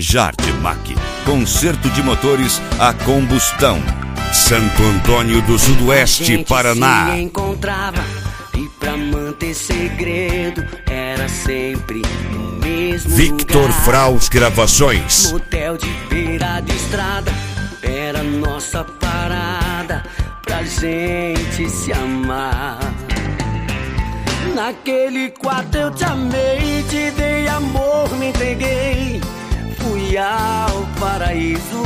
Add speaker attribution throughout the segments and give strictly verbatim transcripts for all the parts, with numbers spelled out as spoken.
Speaker 1: Jardemac, conserto de motores a combustão. Santo Antônio do Sudoeste, Paraná.
Speaker 2: Se encontrava e pra manter segredo era sempre no mesmo
Speaker 1: Victor
Speaker 2: lugar.
Speaker 1: Fraus Gravações.
Speaker 2: Motel de beira de estrada era nossa parada pra gente se amar. Naquele quarto eu te amei, te dei amor, me entreguei, fui ao paraíso.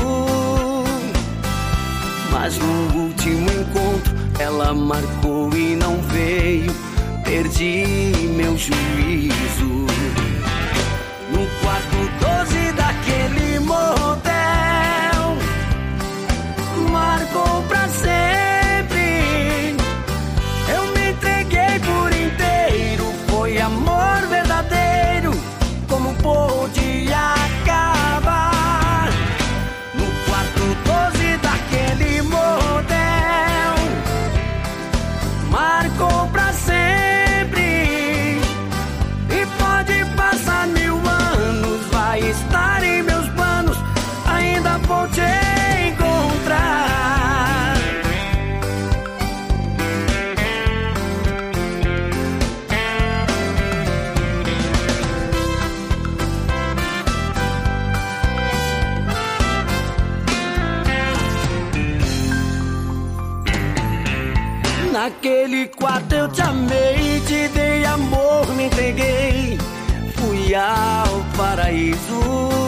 Speaker 2: Mas no último encontro ela marcou e não veio, perdi meu juízo. No quarto doze daquele motel, marcou pra sempre. Eu me entreguei por inteiro, foi amor verdadeiro. Como pôde acabar? No quarto doze daquele motel, marcou pra sempre. E pode passar mil anos, vai estar em meus planos, ainda vou te encontrar. Naquele quarto eu te amei, te dei amor, me entreguei, fui ao paraíso.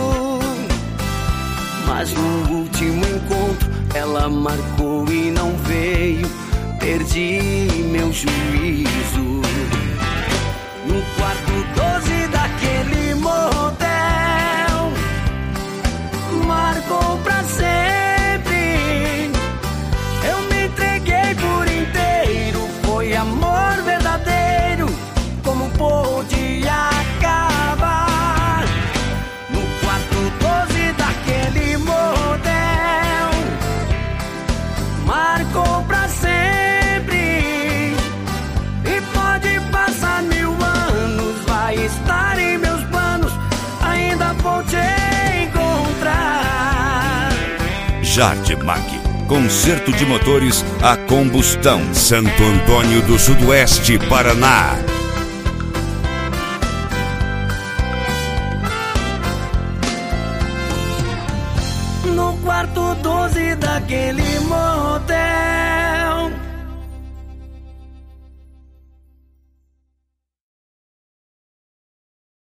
Speaker 2: Mas no último encontro ela marcou e não veio, perdi meu juízo. No quarto doze daquele motel, marcou pra sempre. Eu me entreguei por inteiro, foi amor verdadeiro. Como pôde acabar? No quarto doze daquele motel, marcou pra sempre. E pode passar mil anos, vai estar em meus planos, ainda vou te encontrar.
Speaker 1: Jardemac, conserto de motores a combustão. Santo Antônio do Sudoeste, Paraná.
Speaker 2: No quarto doze daquele motel,